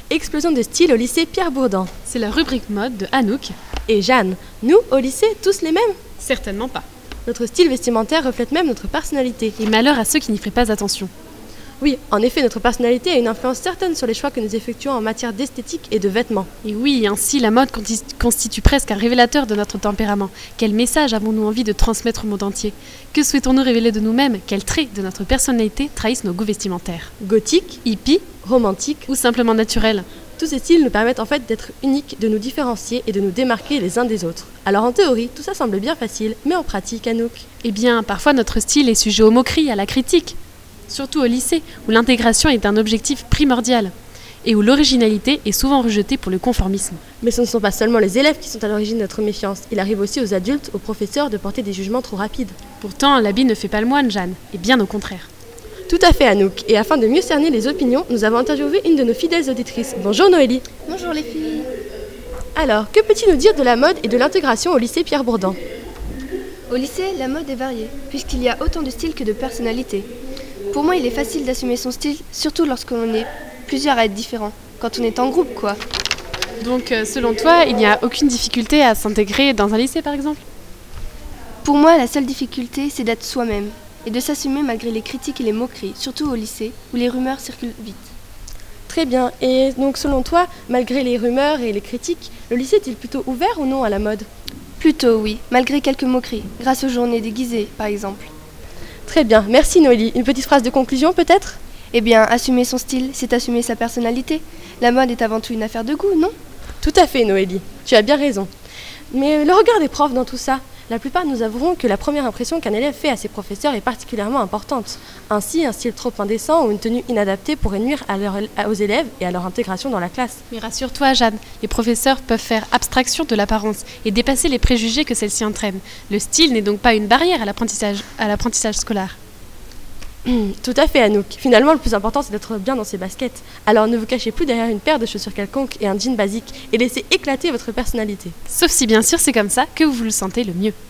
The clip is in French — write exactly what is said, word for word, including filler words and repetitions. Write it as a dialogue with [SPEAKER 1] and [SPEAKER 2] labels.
[SPEAKER 1] Explosion de style au lycée Pierre Bourdan.
[SPEAKER 2] C'est la rubrique mode de Anouk.
[SPEAKER 1] Et Jeanne, nous, au lycée, tous les mêmes?
[SPEAKER 2] Certainement pas.
[SPEAKER 1] Notre style vestimentaire reflète même notre personnalité.
[SPEAKER 2] Et malheur à ceux qui n'y feraient pas attention.
[SPEAKER 1] Oui, en effet, notre personnalité a une influence certaine sur les choix que nous effectuons en matière d'esthétique et de vêtements.
[SPEAKER 2] Et oui, ainsi la mode conti- constitue presque un révélateur de notre tempérament. Quel message avons-nous envie de transmettre au monde entier? Que souhaitons-nous révéler de nous-mêmes? Quels traits de notre personnalité trahissent nos goûts vestimentaires?
[SPEAKER 1] Gothique,
[SPEAKER 2] Hippie
[SPEAKER 1] romantique,
[SPEAKER 2] ou simplement naturel?
[SPEAKER 1] tous ces styles nous permettent en fait d'être uniques, de nous différencier et de nous démarquer les uns des autres. Alors en théorie, tout ça semble bien facile, mais en pratique, Anouk?
[SPEAKER 2] Eh bien, parfois notre style est sujet aux moqueries, à la critique. Surtout au lycée, où l'intégration est un objectif primordial et où l'originalité est souvent rejetée pour le conformisme.
[SPEAKER 1] Mais ce ne sont pas seulement les élèves qui sont à l'origine de notre méfiance. Il arrive aussi aux adultes, aux professeurs de porter des jugements trop rapides.
[SPEAKER 2] Pourtant, l'habit ne fait pas le moine, Jeanne, et bien au contraire.
[SPEAKER 1] Tout à fait, Anouk. Et afin de mieux cerner les opinions, nous avons interviewé une de nos fidèles auditrices. Bonjour Noélie.
[SPEAKER 3] Bonjour les filles.
[SPEAKER 1] Alors, que peux-tu nous dire de la mode et de l'intégration au lycée Pierre Bourdan?
[SPEAKER 3] Au lycée, la mode est variée, puisqu'il y a autant de styles que de personnalités. Pour moi, il est facile d'assumer son style, surtout lorsque l'on est plusieurs à être différents. Quand on est en groupe, quoi.
[SPEAKER 2] Donc, euh, selon toi, il n'y a aucune difficulté à s'intégrer dans un lycée, par exemple?
[SPEAKER 3] Pour moi, la seule difficulté, c'est d'être soi-même, et de s'assumer malgré les critiques et les moqueries, surtout au lycée, où les rumeurs circulent vite.
[SPEAKER 1] Très bien. Et donc, selon toi, malgré les rumeurs et les critiques, le lycée est-il plutôt ouvert ou non à la mode?
[SPEAKER 3] Plutôt oui, malgré quelques moqueries, grâce aux journées déguisées, par exemple.
[SPEAKER 1] Très bien. Merci Noélie. Une petite phrase de conclusion peut-être?
[SPEAKER 3] Eh bien, assumer son style, c'est assumer sa personnalité. La mode est avant tout une affaire de goût, non?
[SPEAKER 1] Tout à fait Noélie. Tu as bien raison. Mais le regard des profs dans tout ça, la plupart nous avoueront que la première impression qu'un élève fait à ses professeurs est particulièrement importante. Ainsi, un style trop indécent ou une tenue inadaptée pourrait nuire à leur, aux élèves et à leur intégration dans la classe.
[SPEAKER 2] Mais rassure-toi, Jeanne, les professeurs peuvent faire abstraction de l'apparence et dépasser les préjugés que celle-ci entraîne. Le style n'est donc pas une barrière à l'apprentissage, à l'apprentissage scolaire.
[SPEAKER 1] Tout à fait Anouk. Finalement, le plus important c'est d'être bien dans ses baskets. Alors ne vous cachez plus derrière une paire de chaussures quelconque et un jean basique et laissez éclater votre personnalité.
[SPEAKER 2] Sauf si bien sûr c'est comme ça que vous le sentez le mieux.